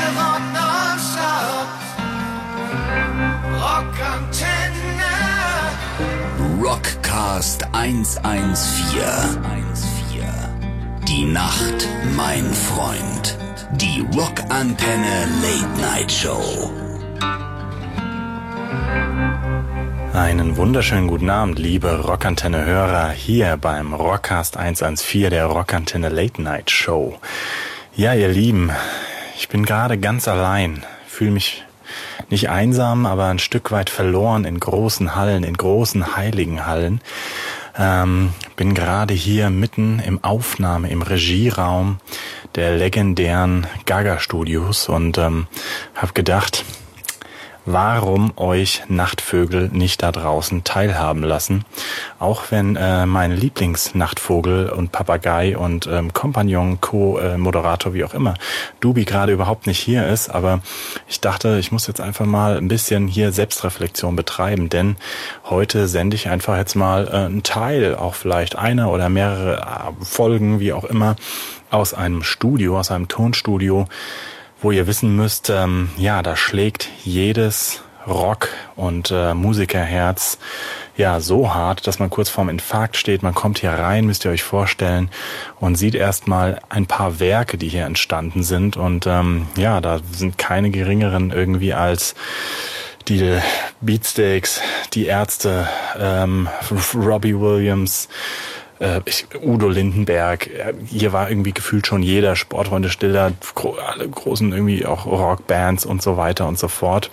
Rock nonstop. Rockantenne. Rockcast 114. Die Nacht, mein Freund. Die Rockantenne Late Night Show. Einen wunderschönen guten Abend, liebe Rockantenne-Hörer, hier beim Rockcast 114 der Rockantenne Late Night Show. Ja, ihr Lieben, ich bin gerade ganz allein, fühle mich nicht einsam, aber ein Stück weit verloren in großen Hallen, in großen heiligen Hallen. Bin gerade hier mitten im im Regieraum der legendären Gaga Studios und habe gedacht, warum euch Nachtvögel nicht da draußen teilhaben lassen? Auch wenn mein Lieblingsnachtvogel und Papagei und Kompagnon, Co-Moderator, wie auch immer, Dubi gerade überhaupt nicht hier ist. Aber ich dachte, ich muss jetzt einfach mal ein bisschen hier Selbstreflexion betreiben, denn heute sende ich einfach jetzt mal einen Teil, auch vielleicht eine oder mehrere Folgen, wie auch immer, aus einem Studio, aus einem Tonstudio, wo ihr wissen müsst, da schlägt jedes Rock- und Musikerherz ja so hart, dass man kurz vorm Infarkt steht. Man kommt hier rein, müsst ihr euch vorstellen, und sieht erstmal ein paar Werke, die hier entstanden sind. Und da sind keine geringeren irgendwie als die Beatsteaks, die Ärzte, Robbie Williams, Udo Lindenberg. Hier war irgendwie gefühlt schon jeder, Sportfreunde Stiller, alle großen irgendwie auch Rockbands und so weiter und so fort.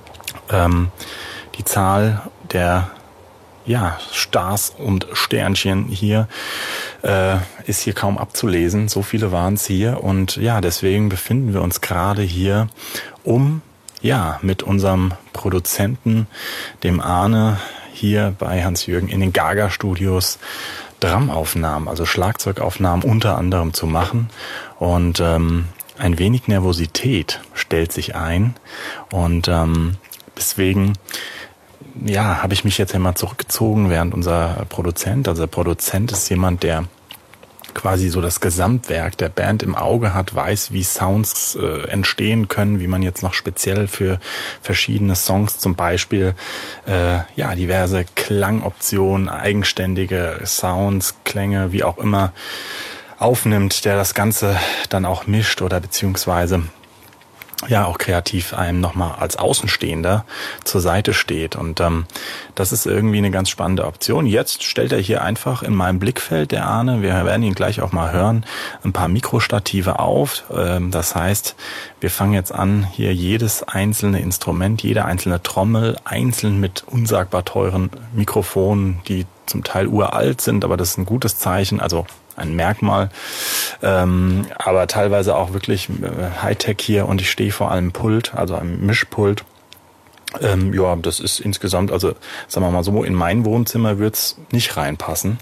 Die Zahl der Stars und Sternchen hier ist hier kaum abzulesen. So viele waren es hier und deswegen befinden wir uns gerade hier, mit unserem Produzenten, dem Arne, hier bei Hans-Jürgen in den Gaga Studios Drumaufnahmen, also Schlagzeugaufnahmen unter anderem zu machen. Und ein wenig Nervosität stellt sich ein. Und deswegen habe ich mich jetzt einmal zurückgezogen, während unser Produzent ist jemand, der quasi so das Gesamtwerk der Band im Auge hat, weiß, wie Sounds entstehen können, wie man jetzt noch speziell für verschiedene Songs zum Beispiel diverse Klangoptionen, eigenständige Sounds, Klänge, wie auch immer aufnimmt, der das Ganze dann auch mischt oder beziehungsweise auch kreativ einem nochmal als Außenstehender zur Seite steht. Und das ist irgendwie eine ganz spannende Option. Jetzt stellt er hier einfach in meinem Blickfeld, der Arne, wir werden ihn gleich auch mal hören, ein paar Mikrostative auf. Das heißt, wir fangen jetzt an, hier jedes einzelne Instrument, jede einzelne Trommel einzeln mit unsagbar teuren Mikrofonen, die zum Teil uralt sind, aber das ist ein gutes Zeichen, also ein Merkmal, aber teilweise auch wirklich Hightech hier, und ich stehe vor einem Pult, also einem Mischpult. Das ist insgesamt, also sagen wir mal so, in mein Wohnzimmer wird's nicht reinpassen.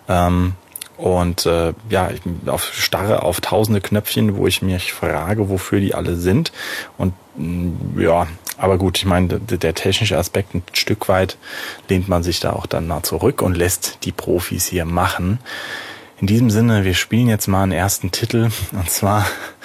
Ich starre auf tausende Knöpfchen, wo ich mich frage, wofür die alle sind. Und aber gut, ich meine, der technische Aspekt, ein Stück weit lehnt man sich da auch dann mal zurück und lässt die Profis hier machen. In diesem Sinne, wir spielen jetzt mal einen ersten Titel, und zwar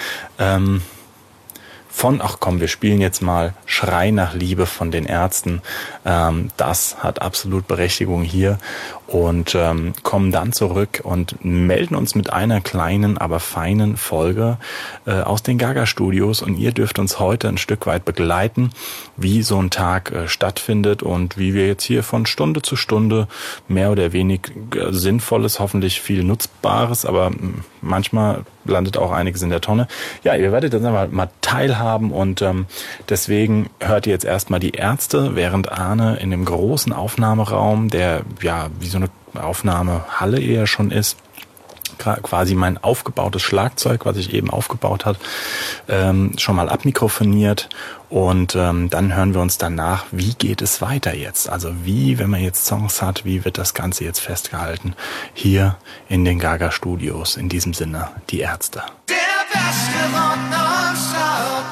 wir spielen jetzt mal Schrei nach Liebe von den Ärzten. Das hat absolut Berechtigung hier, und kommen dann zurück und melden uns mit einer kleinen, aber feinen Folge aus den Gaga Studios, und ihr dürft uns heute ein Stück weit begleiten, wie so ein Tag stattfindet und wie wir jetzt hier von Stunde zu Stunde mehr oder weniger Sinnvolles, hoffentlich viel Nutzbares, aber manchmal landet auch einiges in der Tonne. Ja, ihr werdet dann mal teilhaben, und deswegen hört ihr jetzt erstmal die Ärzte, während Arne in dem großen Aufnahmeraum, der wie so eine Aufnahmehalle eher schon ist, quasi mein aufgebautes Schlagzeug, was ich eben aufgebaut habe, schon mal abmikrofoniert, und dann hören wir uns danach, wie geht es weiter jetzt? Also wenn man jetzt Songs hat, wie wird das Ganze jetzt festgehalten? Hier in den Gaga Studios. In diesem Sinne, die Ärzte. Der beste Rock nonstop.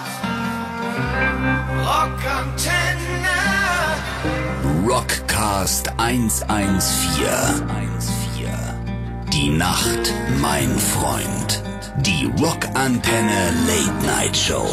Rockantenne. Rockcast 114. Die Nacht, mein Freund. Die Rockantenne Late Night Show.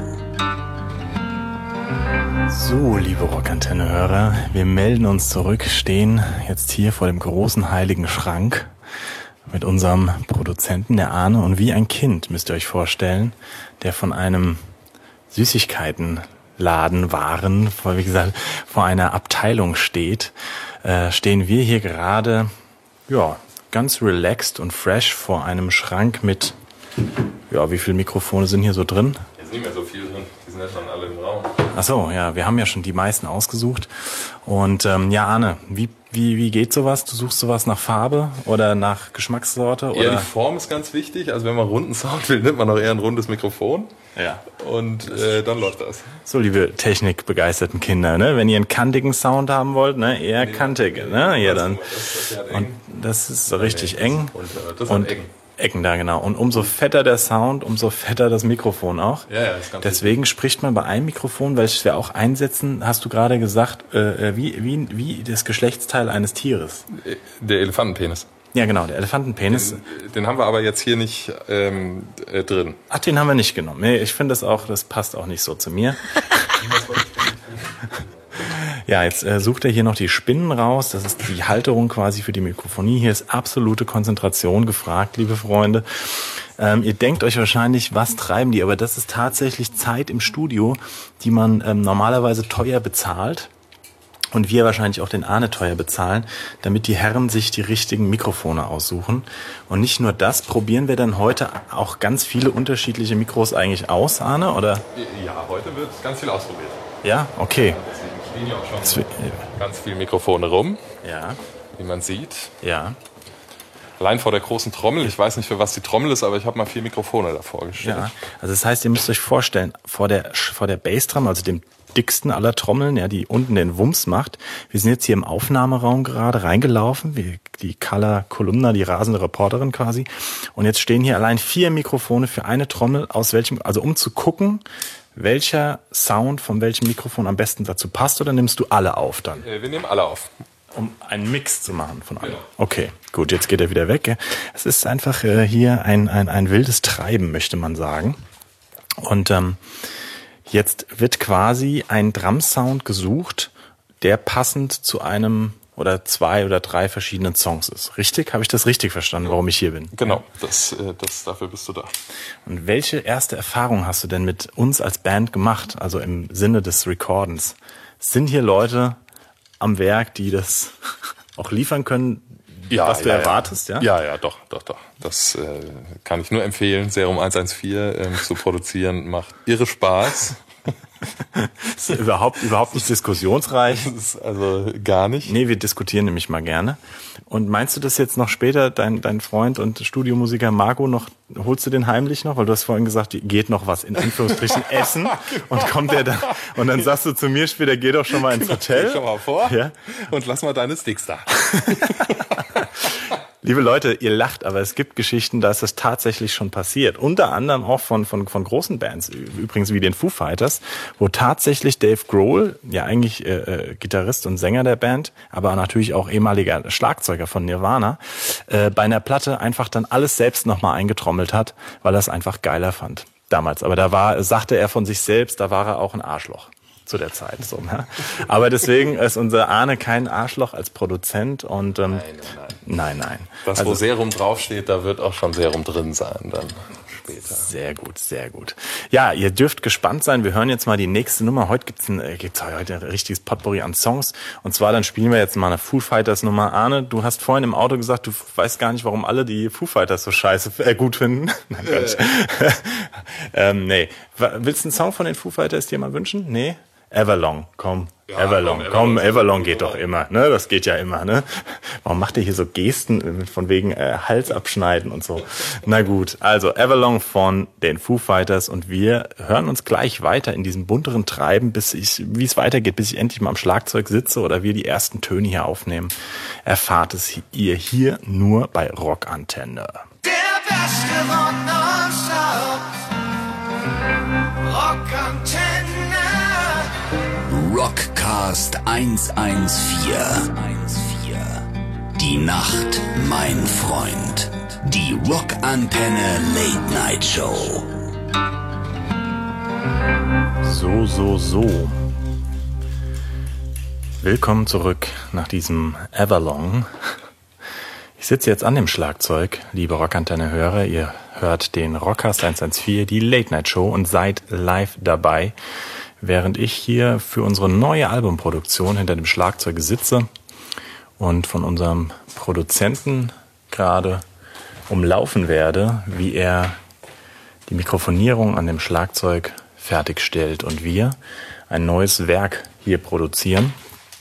So, liebe Rockantenne-Hörer, wir melden uns zurück, stehen jetzt hier vor dem großen heiligen Schrank mit unserem Produzenten, der Arne, und wie ein Kind, müsst ihr euch vorstellen, der von einem Süßigkeitenladen wie gesagt, vor einer Abteilung steht, stehen wir hier gerade, ja, ganz relaxed und fresh vor einem Schrank mit, ja, wie viele Mikrofone sind hier so drin? Hier sind nicht mehr so viele drin, die sind ja schon alle im Raum. Ach so, ja, wir haben ja schon die meisten ausgesucht. Und ja, Arne, wie geht sowas? Du suchst sowas nach Farbe oder nach Geschmackssorte? Oder? Ja, die Form ist ganz wichtig. Also wenn man runden Sound will, nimmt man auch eher ein rundes Mikrofon. Ja. Und dann läuft das. So, liebe technikbegeisterten Kinder, ne? Wenn ihr einen kantigen Sound haben wollt, ne, eher kantig, ne? Ja, dann. Und das ist so richtig eng. Das und hat Ecken. Ecken da, genau. Und umso fetter der Sound, umso fetter das Mikrofon auch. Ja, ist ganz Deswegen spricht man bei einem Mikrofon, welches wir auch einsetzen, hast du gerade gesagt, wie das Geschlechtsteil eines Tieres. Der Elefantenpenis. Ja, genau, der Elefantenpenis. Den haben wir aber jetzt hier nicht drin. Ach, den haben wir nicht genommen. Nee, ich finde das passt auch nicht so zu mir. Ja, jetzt sucht er hier noch die Spinnen raus. Das ist die Halterung quasi für die Mikrofonie. Hier ist absolute Konzentration gefragt, liebe Freunde. Ihr denkt euch wahrscheinlich, was treiben die? Aber das ist tatsächlich Zeit im Studio, die man normalerweise teuer bezahlt. Und wir wahrscheinlich auch den Arne teuer bezahlen, damit die Herren sich die richtigen Mikrofone aussuchen. Und nicht nur das, probieren wir dann heute auch ganz viele unterschiedliche Mikros eigentlich aus, Arne, oder? Ja, heute wird ganz viel ausprobiert. Ja, okay. Deswegen stehen ja auch schon ganz viele Mikrofone rum, Ja, wie man sieht. ja. Allein vor der großen Trommel, ich weiß nicht, für was die Trommel ist, aber ich habe mal 4 Mikrofone davor gestellt. Ja, also das heißt, ihr müsst euch vorstellen, vor der Bassdrum, also dem dicksten aller Trommeln, ja, die unten den Wumms macht. Wir sind jetzt hier im Aufnahmeraum gerade reingelaufen, wie die Carla Kolumna, die rasende Reporterin quasi. Und jetzt stehen hier allein 4 Mikrofone für eine Trommel, also um zu gucken, welcher Sound von welchem Mikrofon am besten dazu passt, oder nimmst du alle auf dann? Wir nehmen alle auf. Um einen Mix zu machen von allem. Genau. Okay, gut, jetzt geht er wieder weg. Gell? Es ist einfach hier ein wildes Treiben, möchte man sagen. Und jetzt wird quasi ein Drum-Sound gesucht, der passend zu einem oder 2 oder 3 verschiedenen Songs ist. Richtig? Habe ich das richtig verstanden, warum ich hier bin? Genau, dafür bist du da. Und welche erste Erfahrung hast du denn mit uns als Band gemacht, also im Sinne des Recordens? Sind hier Leute am Werk, die das auch liefern können, was du erwartest? Ja, Ja, doch. Das kann ich nur empfehlen. Serum 114 zu produzieren macht irre Spaß. Ist überhaupt nicht diskussionsreich. Das ist also gar nicht. Nee, wir diskutieren nämlich mal gerne. Und meinst du das jetzt noch später, dein Freund und Studiomusiker Marco noch, holst du den heimlich noch? Weil du hast vorhin gesagt, geht noch was in Anführungsstrichen essen. Und kommt der dann, und dann sagst du zu mir später, geh doch schon mal ins Hotel. Geh schon mal vor, ja? Und lass mal deine Sticks da. Liebe Leute, ihr lacht, aber es gibt Geschichten, da ist das tatsächlich schon passiert. Unter anderem auch von großen Bands, übrigens wie den Foo Fighters, wo tatsächlich Dave Grohl, ja eigentlich Gitarrist und Sänger der Band, aber natürlich auch ehemaliger Schlagzeuger von Nirvana, bei einer Platte einfach dann alles selbst nochmal eingetrommelt hat, weil er es einfach geiler fand damals. Aber sagte er von sich selbst, da war er auch ein Arschloch. Zu der Zeit. So, ne? Aber deswegen ist unser Arne kein Arschloch als Produzent und nein. Das, wo Serum draufsteht, da wird auch schon Serum drin sein dann später. Sehr gut. Ja, ihr dürft gespannt sein. Wir hören jetzt mal die nächste Nummer. Heute gibt's heute ein richtiges Potpourri an Songs. Und zwar dann spielen wir jetzt mal eine Foo Fighters Nummer. Arne, du hast vorhin im Auto gesagt, du weißt gar nicht, warum alle die Foo Fighters so gut finden. Nein, gar nicht. Nee. Willst du einen Song von den Foo Fighters dir mal wünschen? Nee? Everlong, komm, ja, Everlong geht doch immer, ne? Das geht ja immer, ne? Warum macht ihr hier so Gesten von wegen Hals abschneiden und so? Na gut, also Everlong von den Foo Fighters und wir hören uns gleich weiter in diesem bunteren Treiben, wie es weitergeht, bis ich endlich mal am Schlagzeug sitze oder wir die ersten Töne hier aufnehmen. Erfahrt es ihr hier nur bei Rockantenne. Der beste Rock nonstop. Rockantenne. Rockcast 114. Die Nacht, mein Freund. Die Rockantenne Late Night Show. So. Willkommen zurück nach diesem Everlong. Ich sitze jetzt an dem Schlagzeug, liebe Rockantenne-Hörer. Ihr hört den Rockcast 114, die Late Night Show, und seid live dabei, während ich hier für unsere neue Albumproduktion hinter dem Schlagzeug sitze und von unserem Produzenten gerade umlaufen werde, wie er die Mikrofonierung an dem Schlagzeug fertigstellt und wir ein neues Werk hier produzieren.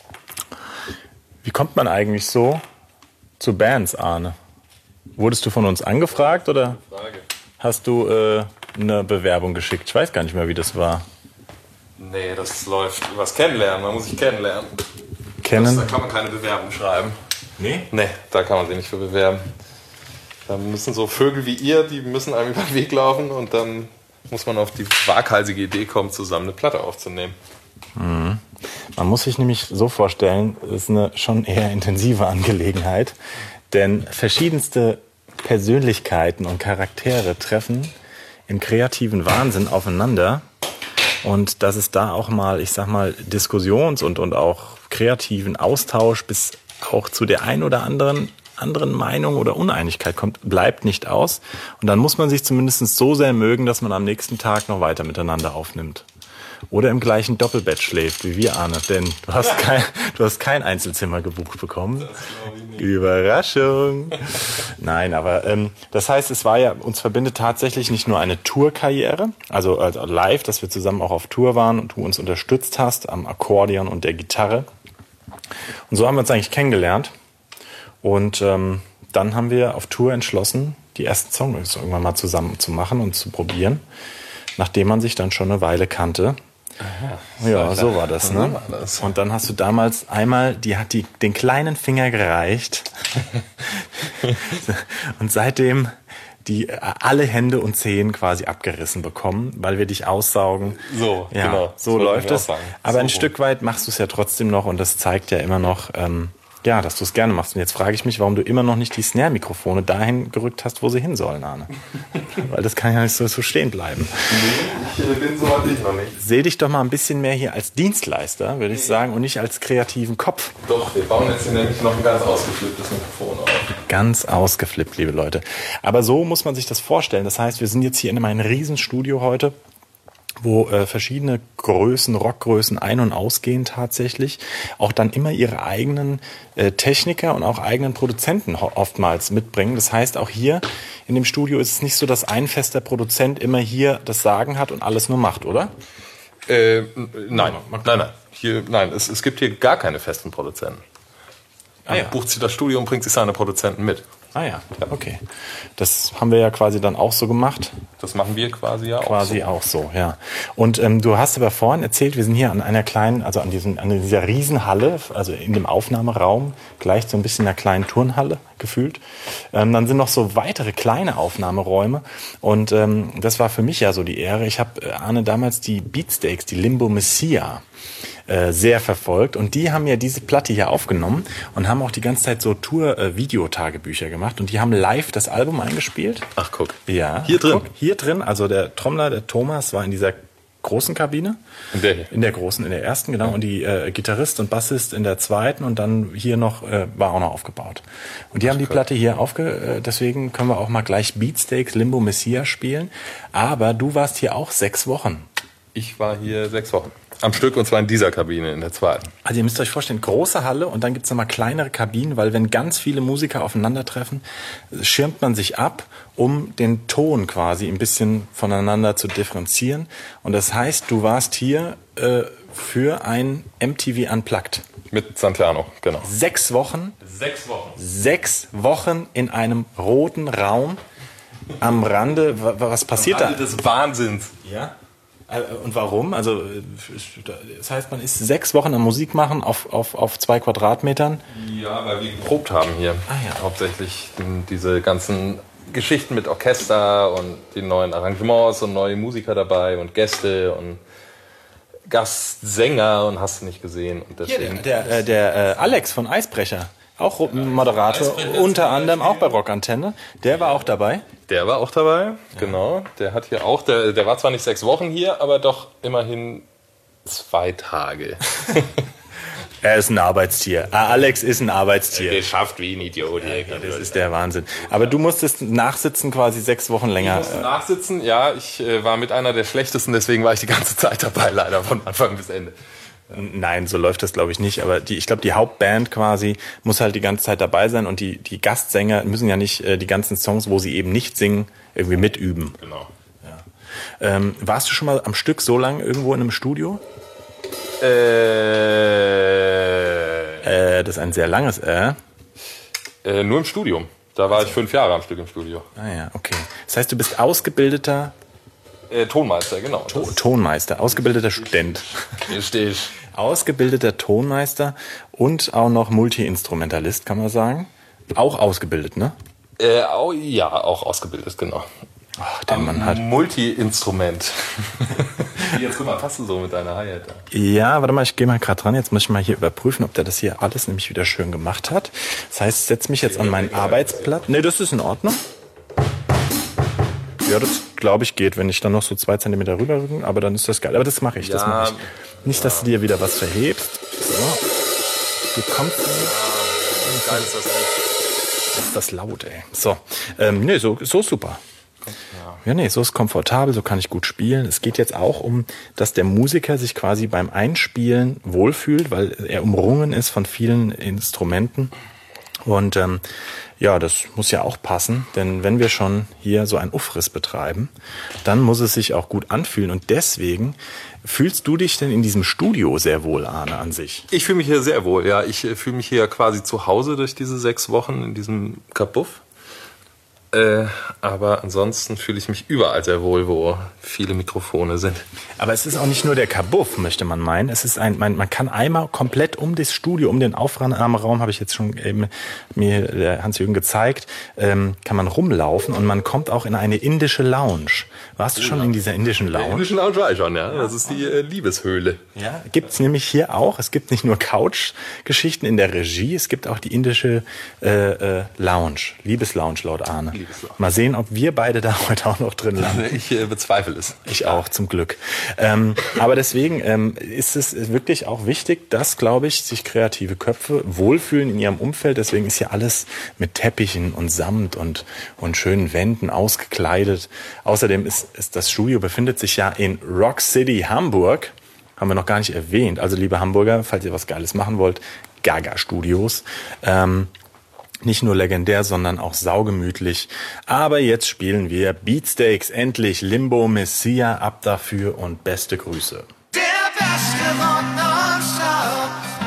Wie kommt man eigentlich so zu Bands, Arne? Wurdest du von uns angefragt oder hast du eine Bewerbung geschickt? Ich weiß gar nicht mehr, wie das war. Nee, das läuft übers Kennenlernen. Man muss sich kennenlernen. Da kann man keine Bewerbung schreiben. Nee? Nee, da kann man sich nicht für bewerben. Da müssen so Vögel wie ihr, die müssen einem über den Weg laufen und dann muss man auf die waghalsige Idee kommen, zusammen eine Platte aufzunehmen. Mhm. Man muss sich nämlich so vorstellen, es ist eine schon eher intensive Angelegenheit, denn verschiedenste Persönlichkeiten und Charaktere treffen im kreativen Wahnsinn aufeinander und dass es da auch mal, ich sag mal, Diskussions- und auch kreativen Austausch bis auch zu der ein oder anderen Meinung oder Uneinigkeit kommt, bleibt nicht aus. Und dann muss man sich zumindest so sehr mögen, dass man am nächsten Tag noch weiter miteinander aufnimmt. Oder im gleichen Doppelbett schläft, wie wir, Arne. Denn du hast kein Einzelzimmer gebucht bekommen. Überraschung. Nein, aber das heißt, es war ja, uns verbindet tatsächlich nicht nur eine Tourkarriere, also live, dass wir zusammen auch auf Tour waren und du uns unterstützt hast am Akkordeon und der Gitarre. Und so haben wir uns eigentlich kennengelernt. Und dann haben wir auf Tour entschlossen, die ersten Songs irgendwann mal zusammen zu machen und zu probieren, nachdem man sich dann schon eine Weile kannte. Aha, ja, so war das, ne? Und dann hast du damals einmal, die hat den kleinen Finger gereicht und seitdem alle Hände und Zehen quasi abgerissen bekommen, weil wir dich aussaugen. So, ja, genau. So läuft es. Aber so ein Stück weit machst du es ja trotzdem noch und das zeigt ja immer noch, ja, dass du es gerne machst. Und jetzt frage ich mich, warum du immer noch nicht die Snare-Mikrofone dahin gerückt hast, wo sie hin sollen, Arne. Weil das kann ja nicht so stehen bleiben. Nee, ich bin so weit ich noch nicht. Seh dich doch mal ein bisschen mehr hier als Dienstleister, würde ich sagen, und nicht als kreativen Kopf. Doch, wir bauen jetzt hier nämlich noch ein ganz ausgeflipptes Mikrofon auf. Ganz ausgeflippt, liebe Leute. Aber so muss man sich das vorstellen. Das heißt, wir sind jetzt hier in einem Riesenstudio heute, wo verschiedene Größen, Rockgrößen ein- und ausgehen tatsächlich, auch dann immer ihre eigenen Techniker und auch eigenen Produzenten oftmals mitbringen. Das heißt, auch hier in dem Studio ist es nicht so, dass ein fester Produzent immer hier das Sagen hat und alles nur macht, oder? Nein. Es gibt hier gar keine festen Produzenten. Man bucht sich das Studio und bringt sich seine Produzenten mit. Ah ja, okay. Das haben wir ja quasi dann auch so gemacht. Das machen wir quasi ja auch so. Quasi auch so, ja. Und du hast aber vorhin erzählt, wir sind hier an einer kleinen, also an dieser Riesenhalle, also in dem Aufnahmeraum, gleich so ein bisschen einer kleinen Turnhalle gefühlt. Dann sind noch so weitere kleine Aufnahmeräume und das war für mich ja so die Ehre. Ich habe, Arne, damals die Beatsteaks, die Limbo Messia, sehr verfolgt und die haben ja diese Platte hier aufgenommen und haben auch die ganze Zeit so Tour-Videotagebücher gemacht und die haben live das Album eingespielt. Ach, guck. Ja. Hier drin? Guck, hier drin, also der Trommler, der Thomas, war in dieser großen Kabine. In der hier? In der großen, in der ersten, genau. Ja. Und die Gitarrist und Bassist in der zweiten und dann hier noch, war auch noch aufgebaut. Und die haben die Platte hier deswegen können wir auch mal gleich Beatsteaks, Limbo Messia spielen. Aber du warst hier auch 6 Wochen. Ich war hier 6 Wochen. Am Stück, und zwar in dieser Kabine, in der zweiten. Also ihr müsst euch vorstellen, große Halle und dann gibt's nochmal kleinere Kabinen, weil wenn ganz viele Musiker aufeinandertreffen, schirmt man sich ab, um den Ton quasi ein bisschen voneinander zu differenzieren. Und das heißt, du warst hier für ein MTV Unplugged. Mit Santiano, genau. 6 Wochen. 6 Wochen. 6 Wochen in einem roten Raum am Rande. Was passiert da? Am Rande des Wahnsinns. Ja. Und warum? Also das heißt, man ist 6 Wochen am Musik machen auf 2 Quadratmetern? Ja, weil wir geprobt haben hier. Ah, ja. Hauptsächlich diese ganzen Geschichten mit Orchester und die neuen Arrangements und neue Musiker dabei und Gäste und Gastsänger und hast du nicht gesehen. Und deswegen Hier, der Alex von Eisbrecher, Auch Moderator, unter anderem auch bei Rockantenne. Der war auch dabei. Der war auch dabei, genau. Der hat hier auch, der war zwar nicht 6 Wochen hier, aber doch immerhin 2 Tage. Er ist ein Arbeitstier. Alex ist ein Arbeitstier. Geschafft wie ein Idiot. Das ist der Wahnsinn. Aber du musstest nachsitzen quasi 6 Wochen länger. Ich musste nachsitzen, ja. Ich war mit einer der schlechtesten, deswegen war ich die ganze Zeit dabei, leider von Anfang bis Ende. Nein, so läuft das glaube ich nicht. Aber ich glaube, die Hauptband quasi muss halt die ganze Zeit dabei sein und die Gastsänger müssen ja nicht die ganzen Songs, wo sie eben nicht singen, irgendwie mitüben. Genau. Ja. Warst du schon mal am Stück so lange irgendwo in einem Studio? Das ist ein sehr langes Nur im Studium. Da war ich 5 Jahre am Stück im Studio. Ah ja, okay. Das heißt, du bist ausgebildeter Tonmeister, genau. Tonmeister, ausgebildeter Student. Richtig. Ausgebildeter Tonmeister und auch noch Multi-Instrumentalist, kann man sagen. Auch ausgebildet, ne? Ja, auch ausgebildet, genau. Ach, der Mann hat... Multi-Instrument. Jetzt guck mal, passt du so mit deiner Hi-Hat da? Ja, warte mal, ich gehe mal gerade dran. Jetzt muss ich mal hier überprüfen, ob der das hier alles nämlich wieder schön gemacht hat. Das heißt, ich setze mich jetzt an meinen Arbeitsplatz. Ne, das ist in Ordnung. Ja, das glaube ich geht, wenn ich dann noch so 2 Zentimeter rüberrücken, aber dann ist das geil. Aber das mache ich, das mache ich. Nicht, dass du dir wieder was verhebst. So. Du kommst... Geil ist das nicht. Ist das laut, ey. So, nee, so super. Ja, nee, so ist komfortabel, so kann ich gut spielen. Es geht jetzt auch um, dass der Musiker sich quasi beim Einspielen wohlfühlt, weil er umrungen ist von vielen Instrumenten. Und ja, das muss ja auch passen, denn wenn wir schon hier so einen Ufriss betreiben, dann muss es sich auch gut anfühlen. Und deswegen fühlst du dich denn in diesem Studio sehr wohl, Arne, an sich? Ich fühle mich hier sehr wohl, ja. Ich fühle mich hier quasi zu Hause durch diese 6 Wochen in diesem Kabuff. Aber ansonsten fühle ich mich überall sehr wohl, wo viele Mikrofone sind. Aber es ist auch nicht nur der Kabuff, möchte man meinen. Es ist man kann einmal komplett um das Studio, um den Aufnahmeraum, habe ich jetzt schon eben mir der Hans-Jürgen gezeigt, kann man rumlaufen und man kommt auch in eine indische Lounge. Warst du schon in dieser indischen Lounge? In der indischen Lounge war ich schon, ja. Das ist die Liebeshöhle. Ja, gibt's nämlich hier auch. Es gibt nicht nur Couch-Geschichten in der Regie, es gibt auch die indische Lounge, Liebeslounge laut Arne. Mal sehen, ob wir beide da heute auch noch drin landen. Ich bezweifle es. Ich auch, zum Glück. Aber deswegen ist es wirklich auch wichtig, dass, glaube ich, sich kreative Köpfe wohlfühlen in ihrem Umfeld. Deswegen ist hier alles mit Teppichen und Samt und schönen Wänden ausgekleidet. Außerdem ist das Studio befindet sich ja in Rock City, Hamburg. Haben wir noch gar nicht erwähnt. Also, liebe Hamburger, falls ihr was Geiles machen wollt, Gaga Studios. Nicht nur legendär, sondern auch saugemütlich. Aber jetzt spielen wir Beatsteaks, endlich Limbo Messia, ab dafür und beste Grüße. Der beste Rock nonstop.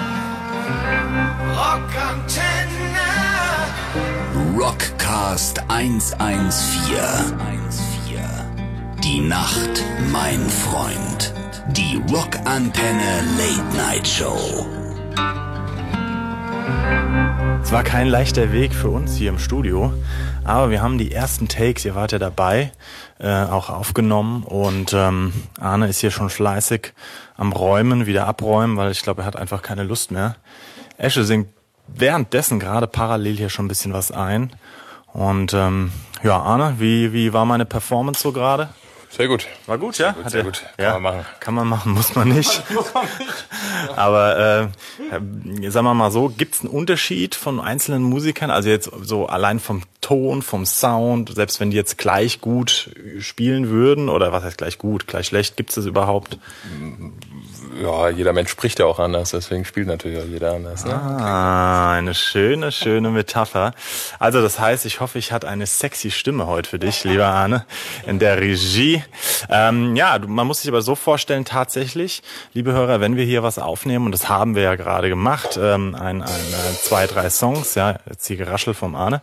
Rockantenne. Rockcast 114. Die Nacht, mein Freund. Die Rockantenne Late Night Show. Es war kein leichter Weg für uns hier im Studio, aber wir haben die ersten Takes, ihr wart ja dabei, auch aufgenommen und Arne ist hier schon fleißig am Räumen, wieder abräumen, weil ich glaube, er hat einfach keine Lust mehr. Esche singt währenddessen gerade parallel hier schon ein bisschen was ein und ja, Arne, wie war meine Performance so gerade? Sehr gut. War gut, ja? Sehr gut. Kann man machen. Kann man machen, muss man nicht. Aber sagen wir mal so, gibt's einen Unterschied von einzelnen Musikern? Also jetzt so allein vom Ton, vom Sound, selbst wenn die jetzt gleich gut spielen würden, oder was heißt gleich gut, gleich schlecht, gibt's das überhaupt? Ja, jeder Mensch spricht ja auch anders, deswegen spielt natürlich auch jeder anders. Ne? Ah, eine schöne Metapher. Also das heißt, ich hoffe, ich hatte eine sexy Stimme heute für dich, lieber Arne, in der Regie. Ja, man muss sich aber so vorstellen, tatsächlich, liebe Hörer, wenn wir hier was aufnehmen, und das haben wir ja gerade gemacht, 2, 3 Songs, ja, jetzt die Geraschel vom Arne,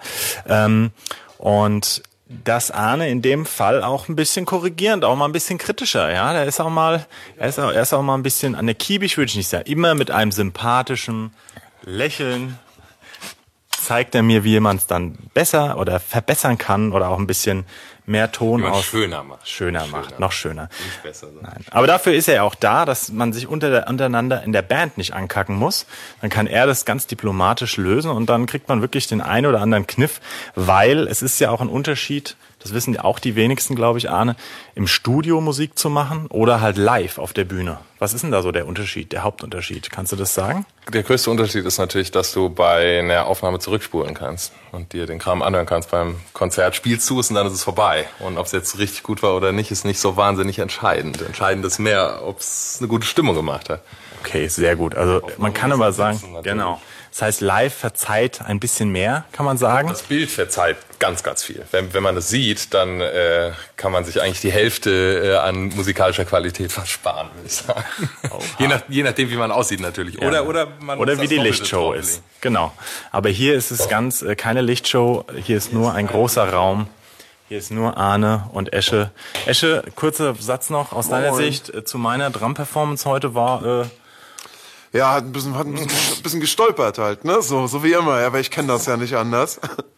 und dass Arne in dem Fall auch ein bisschen korrigierend, auch mal ein bisschen kritischer, ja, er ist auch mal ein bisschen anekibisch, würde ich nicht sagen, immer mit einem sympathischen Lächeln zeigt er mir, wie man es dann besser oder verbessern kann oder auch ein bisschen mehr Ton Wie man aus schöner macht. Schöner macht, noch schöner. Nicht besser. Ne? Nein. Aber dafür ist er ja auch da, dass man sich untereinander in der Band nicht ankacken muss. Dann kann er das ganz diplomatisch lösen und dann kriegt man wirklich den einen oder anderen Kniff, weil es ist ja auch ein Unterschied, das wissen auch die wenigsten, glaube ich, Arne, im Studio Musik zu machen oder halt live auf der Bühne. Was ist denn da so der Unterschied, der Hauptunterschied? Kannst du das sagen? Der größte Unterschied ist natürlich, dass du bei einer Aufnahme zurückspulen kannst und dir den Kram anhören kannst. Beim Konzert spielst du es und dann ist es vorbei. Und ob es jetzt richtig gut war oder nicht, ist nicht so wahnsinnig entscheidend. Entscheidend ist mehr, ob es eine gute Stimmung gemacht hat. Okay, sehr gut. Also man kann aber sagen, genau. Das heißt, live verzeiht ein bisschen mehr, kann man sagen. Das Bild verzeiht ganz, ganz viel. Wenn man das sieht, dann kann man sich eigentlich die Hälfte an musikalischer Qualität versparen, würde ich sagen. Je nachdem, wie man aussieht natürlich. Ja. Oder wie die Lichtshow ist. Genau. Aber hier ist es ganz keine Lichtshow. Hier ist nur ein großer Raum. Hier ist nur Arne und Esche. Esche, kurzer Satz noch aus deiner Sicht zu meiner Drum-Performance heute war... Ja, hat ein bisschen gestolpert halt, ne? So wie immer, ja, weil ich kenne das ja nicht anders.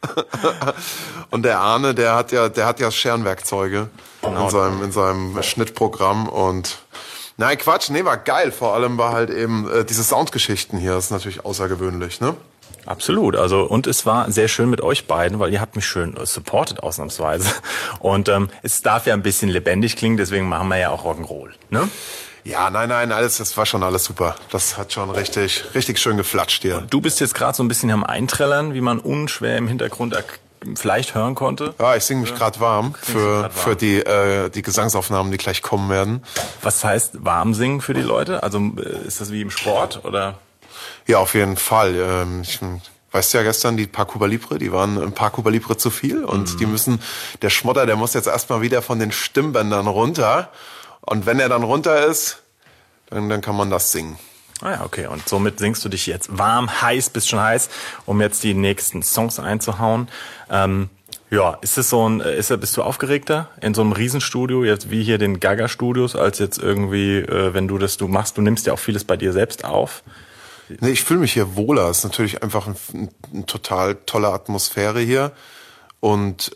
Und der Arne, der hat ja Scherenwerkzeuge in seinem Schnittprogramm und nein, Quatsch, nee, war geil. Vor allem war halt eben diese Soundgeschichten hier, das ist natürlich außergewöhnlich, ne? Absolut, also und es war sehr schön mit euch beiden, weil ihr habt mich schön supportet ausnahmsweise. Und es darf ja ein bisschen lebendig klingen, deswegen machen wir ja auch Rock'n'Roll, ne? Ja, nein, das war schon alles super. Das hat schon richtig schön geflatscht hier. Du bist jetzt gerade so ein bisschen am Einträllern, wie man unschwer im Hintergrund vielleicht hören konnte. Ja, ich singe mich gerade warm für die Gesangsaufnahmen, die gleich kommen werden. Was heißt warm singen für die Leute? Also ist das wie im Sport oder? Ja, auf jeden Fall. Weißt du ja gestern, die paar Cuba Libre, die waren ein paar Cuba Libre zu viel und der Schmotter, der muss jetzt erstmal wieder von den Stimmbändern runter. Und wenn er dann runter ist, dann kann man das singen. Ah ja, okay. Und somit singst du dich jetzt warm, heiß, bist schon heiß, um jetzt die nächsten Songs einzuhauen. Ja, bist du aufgeregter in so einem Riesenstudio, jetzt wie hier den Gaga-Studios, als jetzt irgendwie, wenn du machst, du nimmst ja auch vieles bei dir selbst auf? Nee, ich fühle mich hier wohler. Es ist natürlich einfach eine total tolle Atmosphäre hier. Und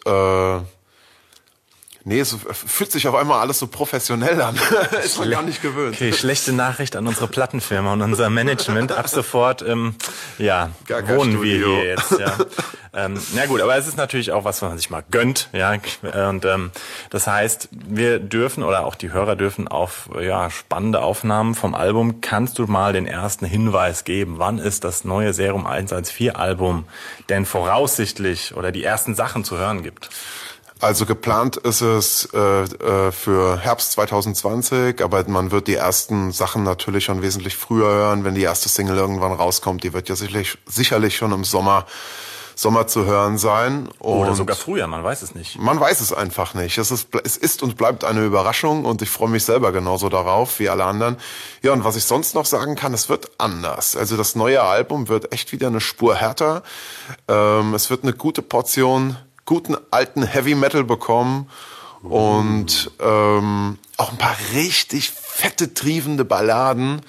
es fühlt sich auf einmal alles so professionell an. Ist man gar nicht gewöhnt. Okay, schlechte Nachricht an unsere Plattenfirma und unser Management. Ab sofort, wohnen wir hier jetzt. Ja. Na gut, aber es ist natürlich auch was man sich mal gönnt. Ja. Und das heißt, wir dürfen oder auch die Hörer dürfen auf spannende Aufnahmen vom Album. Kannst du mal den ersten Hinweis geben? Wann ist das neue Serum 114 Album denn voraussichtlich oder die ersten Sachen zu hören gibt? Also geplant ist es für Herbst 2020, aber man wird die ersten Sachen natürlich schon wesentlich früher hören, wenn die erste Single irgendwann rauskommt. Die wird ja sicherlich schon im Sommer zu hören sein. Oder sogar früher, man weiß es nicht. Man weiß es einfach nicht. Es ist und bleibt eine Überraschung und ich freue mich selber genauso darauf wie alle anderen. Ja, und was ich sonst noch sagen kann, es wird anders. Also das neue Album wird echt wieder eine Spur härter. Es wird eine gute Portion guten alten Heavy Metal bekommen und auch ein paar richtig fette, triefende Balladen.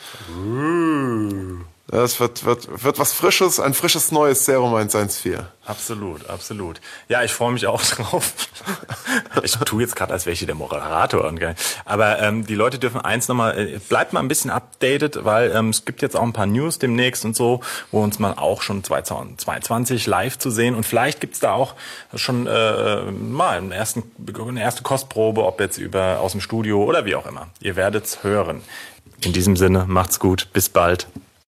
Das wird was Frisches, ein frisches neues Serum 114. Absolut. Ja, ich freue mich auch drauf. Ich tue jetzt gerade, als wäre ich der Moderator. Aber die Leute dürfen eins nochmal, bleibt mal ein bisschen updated, weil es gibt jetzt auch ein paar News demnächst und so, wo uns mal auch schon 2022 live zu sehen. Und vielleicht gibt's da auch schon mal eine erste Kostprobe, ob jetzt aus dem Studio oder wie auch immer. Ihr werdet's hören. In diesem Sinne, macht's gut, bis bald.